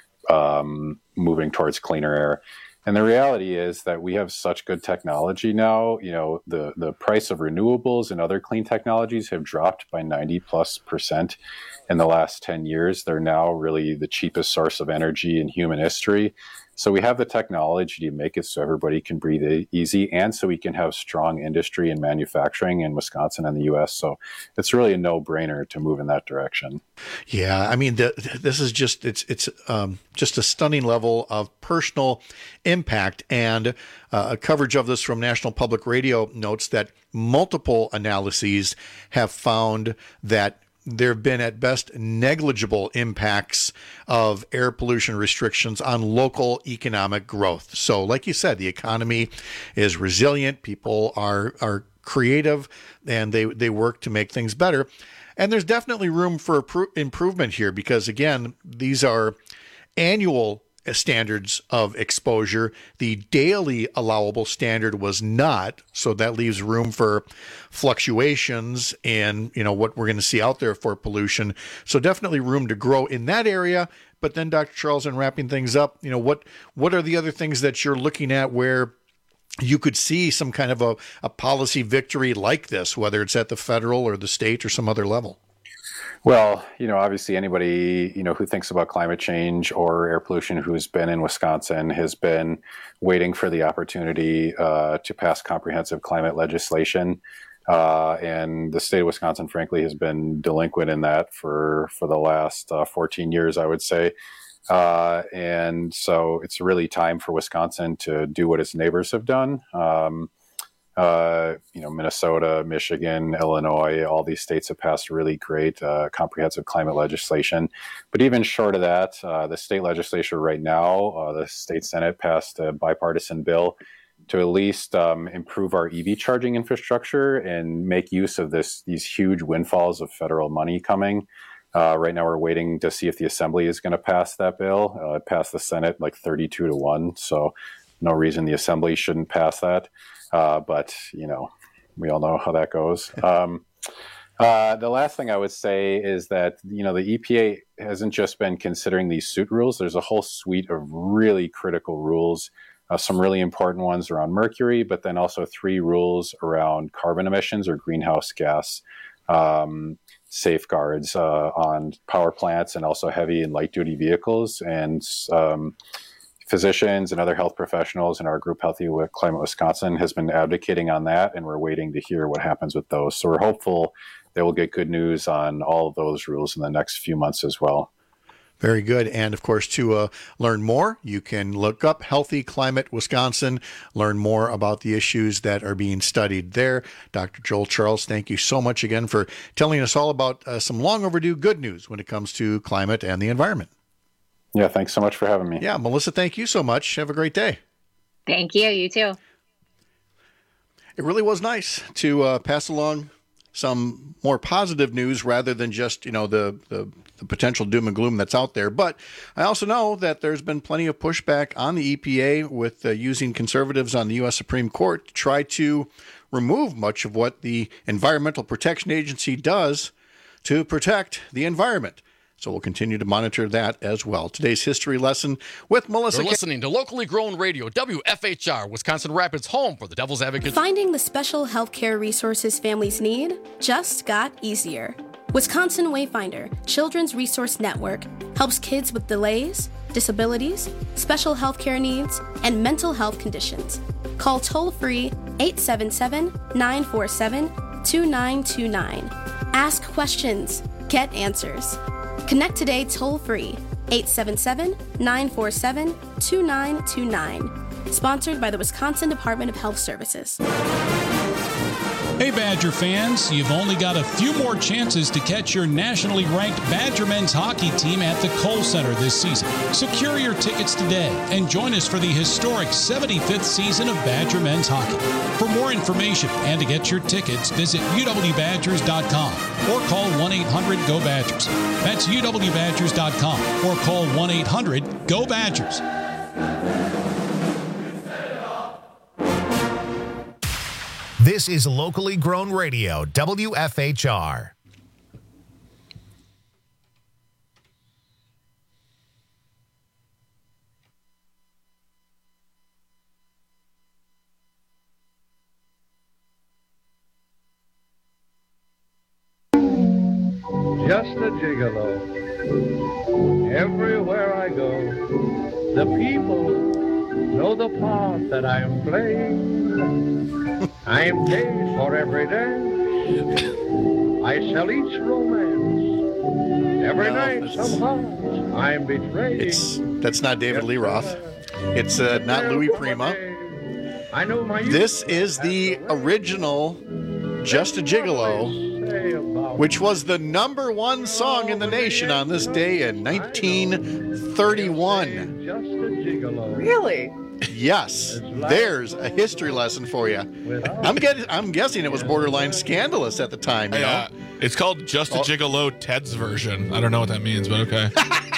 Speaker 7: moving towards cleaner air. And the reality is that we have such good technology now. The price of renewables and other clean technologies have dropped by 90+% in the last 10 years. They're now really the cheapest source of energy in human history. So we have the technology to make it so everybody can breathe easy, and so we can have strong industry and manufacturing in Wisconsin and the U.S. So it's really a no-brainer to move in that direction.
Speaker 17: Yeah, I mean, this is just it's just a stunning level of personal impact, and a coverage of this from National Public Radio notes that multiple analyses have found that there have been at best negligible impacts of air pollution restrictions on local economic growth. So like you said, the economy is resilient. People are creative, and they work to make things better. And there's definitely room for improvement here, because, again, these are annual standards of exposure. The daily allowable standard was not, so that leaves room for fluctuations in what we're going to see out there for pollution. So definitely room to grow in that area. But then, Dr. Charles, in wrapping things up, what are the other things that you're looking at where you could see some kind of a policy victory like this, whether it's at the federal or the state or some other level?
Speaker 7: Well, obviously anybody, who thinks about climate change or air pollution who's been in Wisconsin has been waiting for the opportunity to pass comprehensive climate legislation. And the state of Wisconsin, frankly, has been delinquent in that for the last 14 years, I would say. And so it's really time for Wisconsin to do what its neighbors have done. Minnesota, Michigan, Illinois, all these states have passed really great comprehensive climate legislation. But even short of that, the state legislature right now, the state Senate passed a bipartisan bill to at least improve our EV charging infrastructure and make use of these huge windfalls of federal money coming. Right now, we're waiting to see if the Assembly is going to pass that bill. It passed the Senate like 32-1, so no reason the Assembly shouldn't pass that. But, we all know how that goes. The last thing I would say is that, the EPA hasn't just been considering these suit rules. There's a whole suite of really critical rules, some really important ones around mercury, but then also 3 rules around carbon emissions or greenhouse gas safeguards on power plants and also heavy and light duty vehicles. And physicians and other health professionals in our group Healthy Climate Wisconsin has been advocating on that, and we're waiting to hear what happens with those. So we're hopeful that we'll get good news on all of those rules in the next few months as well.
Speaker 17: Very good. And of course, to learn more, you can look up Healthy Climate Wisconsin, learn more about the issues that are being studied there. Dr. Joel Charles, thank you so much again for telling us all about some long overdue good news when it comes to climate and the environment.
Speaker 7: Yeah, thanks so much for having me.
Speaker 17: Yeah, Melissa, thank you so much. Have a great day.
Speaker 6: Thank you. You too.
Speaker 17: It really was nice to pass along some more positive news rather than just, the potential doom and gloom that's out there. But I also know that there's been plenty of pushback on the EPA with using conservatives on the U.S. Supreme Court to try to remove much of what the Environmental Protection Agency does to protect the environment. So we'll continue to monitor that as well. Today's history lesson with Melissa.
Speaker 2: You're listening to locally grown radio, WFHR, Wisconsin Rapids, home for the Devil's Advocate.
Speaker 3: Finding the special healthcare resources families need just got easier. Wisconsin Wayfinder Children's Resource Network helps kids with delays, disabilities, special healthcare needs, and mental health conditions. Call toll-free 877-947-2929. Ask questions. Get answers. Connect today toll-free, 877-947-2929. Sponsored by the Wisconsin Department of Health Services.
Speaker 8: Hey Badger fans, you've only got a few more chances to catch your nationally ranked Badger men's hockey team at the Kohl Center this season. Secure your tickets today and join us for the historic 75th season of Badger men's hockey. For more information and to get your tickets, visit uwbadgers.com or call 1-800-GO-BADGERS. That's uwbadgers.com or call 1-800-GO-BADGERS.
Speaker 13: This is locally grown radio, WFHR.
Speaker 9: Just a gigolo. Everywhere I go, the people know the part that I am playing. I am paid for every dance. I sell each romance. Every night some heart I'm betraying.
Speaker 17: That's not David Lee Roth. It's not Louis Prima. This is the original Just a Gigolo, which was the #1 song in the nation on this day in 1931.
Speaker 10: Really?
Speaker 17: Yes, there's a history lesson for you. I'm guessing it was borderline scandalous at the time. You know?
Speaker 18: It's called Just a Gigolo, Ted's version. I don't know what that means, but okay.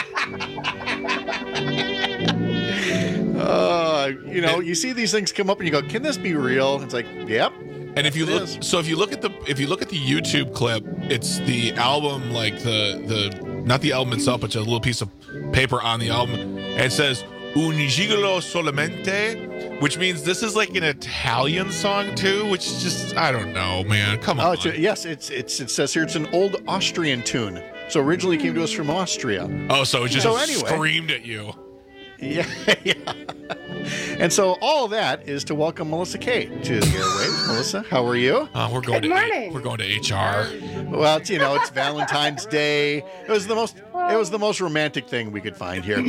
Speaker 17: You see these things come up and you go, "Can this be real?" It's like, "Yep."
Speaker 18: And if you look at the YouTube clip, it's the album, like the not the album itself, but just a little piece of paper on the album, and it says "Un gigolo solamente," which means this is like an Italian song too, which is just, I don't know, man. Come on.
Speaker 17: It says here it's an old Austrian tune. So originally it came to us from Austria.
Speaker 18: Oh, so it just screamed at you.
Speaker 17: Yeah. And so all of that is to welcome Melissa Kay to the airwaves. Melissa, how are you?
Speaker 18: We're going to HR.
Speaker 17: Well, it's Valentine's Day. It was the most romantic thing we could find here.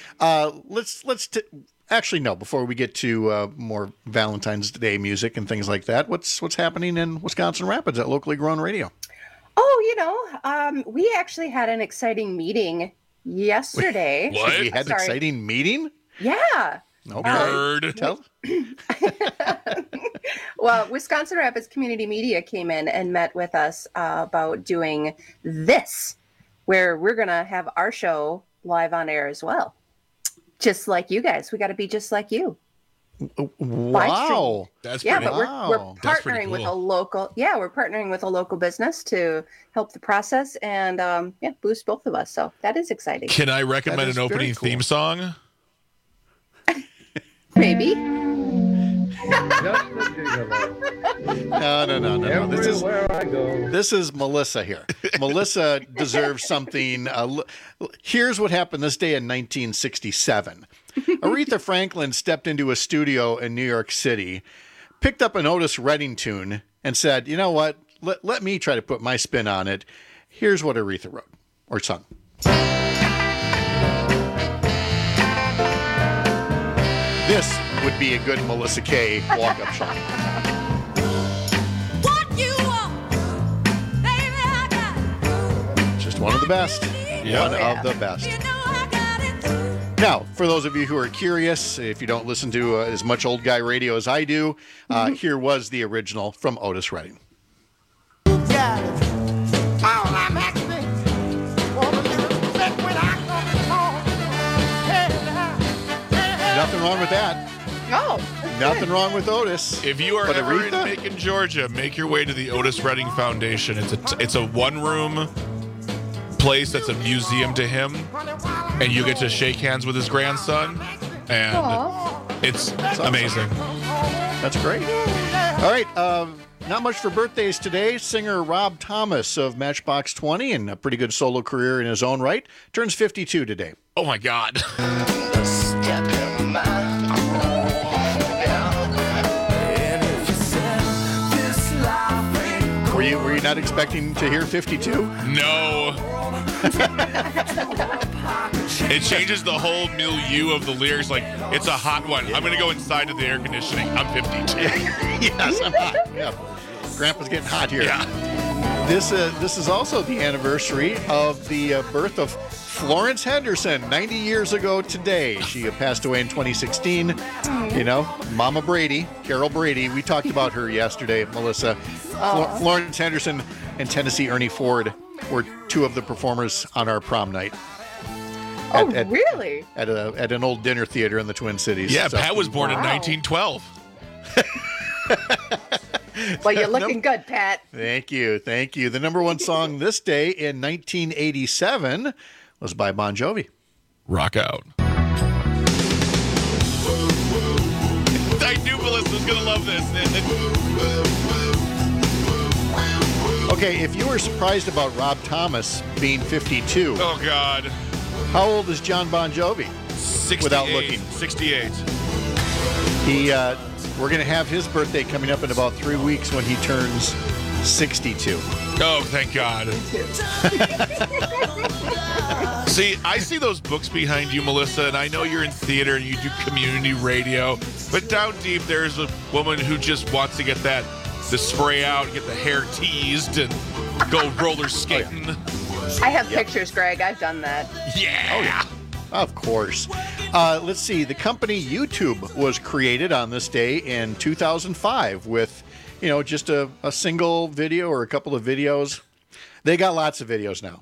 Speaker 17: Actually, no. Before we get to more Valentine's Day music and things like that, what's happening in Wisconsin Rapids at Locally Grown Radio?
Speaker 10: Oh, we actually had an exciting meeting yesterday.
Speaker 17: What? We had an exciting meeting?
Speaker 10: Yeah.
Speaker 17: Okay. Tell.
Speaker 10: Well, Wisconsin Rapids Community Media came in and met with us about doing this, where we're going to have our show live on air as well. Just like you guys. We got to be just like you.
Speaker 17: Wow.
Speaker 10: We're partnering with a local. Yeah, we're partnering with a local business to help the process and boost both of us. So that is exciting.
Speaker 18: Can I recommend an opening theme song?
Speaker 10: Maybe.
Speaker 17: No. This is Melissa here. Melissa deserves something. Here's what happened this day in 1967. Aretha Franklin stepped into a studio in New York City, picked up an Otis Redding tune, and said, "You know what? Let me try to put my spin on it." Here's what Aretha wrote or sung. This would be a good Melissa Kay walk-up song. Just one of the best. One of the best. Now, for those of you who are curious, if you don't listen to as much old guy radio as I do, here was the original from Otis Redding. Nothing wrong with that.
Speaker 10: No.
Speaker 17: Nothing wrong with Otis.
Speaker 18: If you are
Speaker 17: But
Speaker 18: ever in
Speaker 17: Aretha?
Speaker 18: Macon, Georgia, make your way to the Otis Redding Foundation. It's a one-room place that's a museum to him, and you get to shake hands with his grandson, and it's amazing.
Speaker 17: That's great. All right, not much for birthdays today. Singer Rob Thomas of Matchbox 20 and a pretty good solo career in his own right turns 52 today.
Speaker 18: Oh my God.
Speaker 17: Were you not expecting to hear 52?
Speaker 18: No. It changes the whole milieu of the lyrics. Like, it's a hot one. I'm going to go inside of the air conditioning. I'm 52.
Speaker 17: Yes, I'm hot. Yeah. Grandpa's getting hot here.
Speaker 18: Yeah.
Speaker 17: This is also the anniversary of the birth of Florence Henderson, 90 years ago today. She passed away in 2016. You know, Mama Brady, Carol Brady. We talked about her yesterday, Melissa. Florence Henderson and Tennessee Ernie Ford were two of the performers on our prom night.
Speaker 10: Really?
Speaker 17: At an old dinner theater in the Twin Cities.
Speaker 18: Yeah, Pat was born in 1912.
Speaker 10: Well, you're looking good, Pat.
Speaker 17: Thank you. The number one song this day in 1987 was by Bon Jovi.
Speaker 18: Rock Out. I knew Melissa was going to love this.
Speaker 17: Okay, if you were surprised about Rob Thomas being 52.
Speaker 18: Oh, God.
Speaker 17: How old is John Bon Jovi?
Speaker 18: 68.
Speaker 17: Without looking.
Speaker 18: 68.
Speaker 17: We're going to have his birthday coming up in about 3 weeks when he turns 62.
Speaker 18: Oh, thank God. See, I see those books behind you, Melissa, and I know you're in theater and you do community radio, but down deep there's a woman who just wants to get the spray out, get the hair teased, and go roller skating.
Speaker 10: I have pictures, Greg. I've done that.
Speaker 18: Yeah.
Speaker 17: Oh, yeah. Of course. Let's see. The company YouTube was created on this day in 2005 with, just a single video or a couple of videos. They got lots of videos now.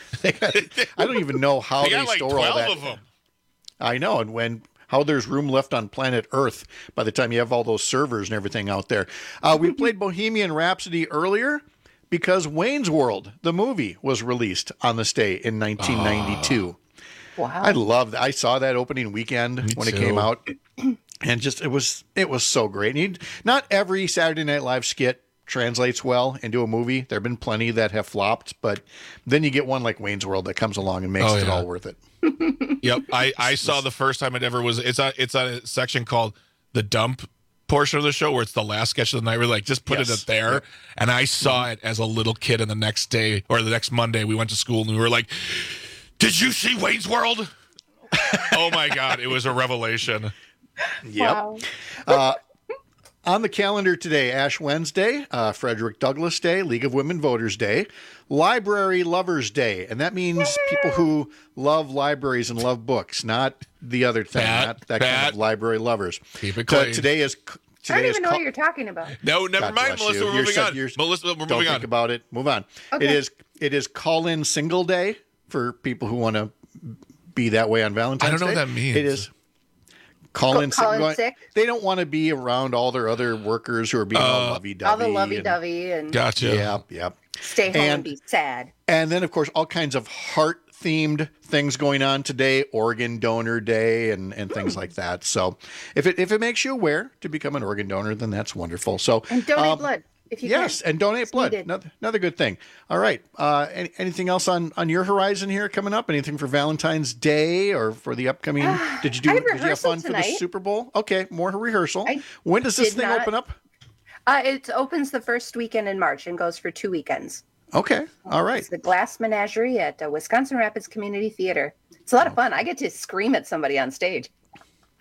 Speaker 17: I don't even know how they store all that.
Speaker 18: Of them.
Speaker 17: I know. And how there's room left on planet Earth by the time you have all those servers and everything out there. We played Bohemian Rhapsody earlier because Wayne's World, the movie, was released on this day in 1992.
Speaker 10: Wow.
Speaker 17: I loved that. I saw that opening weekend when it came out. And just it was so great. And not every Saturday Night Live skit translates well into a movie. There have been plenty that have flopped, but then you get one like Wayne's World that comes along and makes it all worth it.
Speaker 18: Yep. I saw the first time it ever was. It's on a section called the dump portion of the show where it's the last sketch of the night. We're like, just put it up there. Yep. And I saw it as a little kid, and the next day or the next Monday we went to school and we were like, did you see Wayne's World? Oh my God, it was a revelation.
Speaker 17: Yep.
Speaker 10: Wow.
Speaker 17: On the calendar today, Ash Wednesday, Frederick Douglass Day, League of Women Voters Day, Library Lovers Day, and that means people who love libraries and love books, not the other thing, not that kind of library lovers.
Speaker 18: Keep it clean.
Speaker 17: Today is.
Speaker 10: I don't even know what you're talking about.
Speaker 18: No, never mind, Melissa. We're moving on. Melissa, we're moving on.
Speaker 17: Don't think about it. Move on.
Speaker 10: Okay.
Speaker 17: It is Call-In Single Day for people who want to be that way on Valentine's Day.
Speaker 18: I don't know what that means.
Speaker 17: It is call-in
Speaker 10: sick.
Speaker 17: They don't want to be around all their other workers who are being all lovey-dovey.
Speaker 10: All the lovey-dovey and
Speaker 18: gotcha.
Speaker 17: Yep.
Speaker 10: Stay home and be sad.
Speaker 17: And then, of course, all kinds of heart-themed things going on today, Organ Donor Day and things like that. So if it makes you aware to become an organ donor, then that's wonderful. So
Speaker 10: and donate blood. If you
Speaker 17: yes,
Speaker 10: can.
Speaker 17: and donate blood. Another good thing. All right. Anything else on your horizon here coming up? Anything for Valentine's Day or for the upcoming? Did you have fun
Speaker 10: tonight.
Speaker 17: for the Super Bowl? Okay, more rehearsal. When does this thing open up?
Speaker 10: It opens the first weekend in March and goes for 2 weekends.
Speaker 17: Okay. All right.
Speaker 10: It's the Glass Menagerie at Wisconsin Rapids Community Theater. It's a lot of fun. I get to scream at somebody on stage.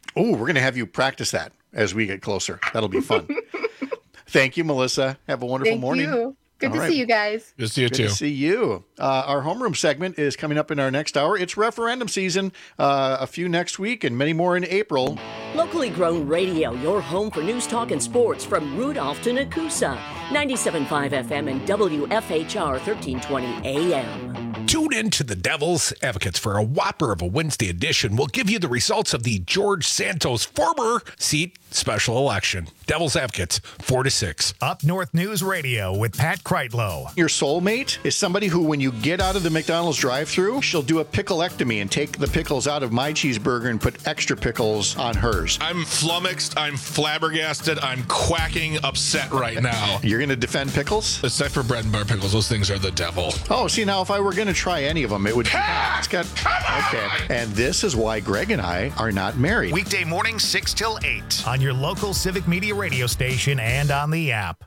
Speaker 17: Oh, we're going to have you practice that as we get closer. That'll be fun. Thank you, Melissa. Have a wonderful morning.
Speaker 10: Thank you. Good to see you guys.
Speaker 18: Good to see you, too.
Speaker 17: Good to see you. Our homeroom segment is coming up in our next hour. It's referendum season. A few next week and many more in April.
Speaker 15: Locally grown radio, your home for news, talk, and sports from Rudolph to Nakusa. 97.5 FM and WFHR 1320 AM.
Speaker 11: Tune in to the Devil's Advocates for a whopper of a Wednesday edition. We'll give you the results of the George Santos former seat special election. Devil's Advocates, 4 to 6.
Speaker 13: Up North News Radio with Pat Kreitlow.
Speaker 17: Your soulmate is somebody who, when you get out of the McDonald's drive-thru, she'll do a pickleectomy and take the pickles out of my cheeseburger and put extra pickles on hers.
Speaker 18: I'm flummoxed. I'm flabbergasted. I'm quacking upset right now.
Speaker 17: You're going to defend pickles?
Speaker 18: Except for bread and butter pickles. Those things are the devil.
Speaker 17: Oh, see, now if I were going to try any of them, it would be... It's got... Okay. And this is why Greg and I are not married.
Speaker 13: Weekday morning, 6 till 8. On your local Civic Media radio station and on the app.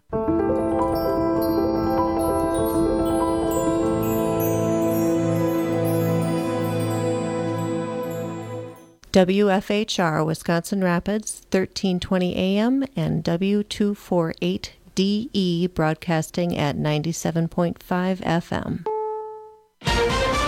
Speaker 12: WFHR, Wisconsin Rapids, 1320 AM and W248DE broadcasting at 97.5 FM.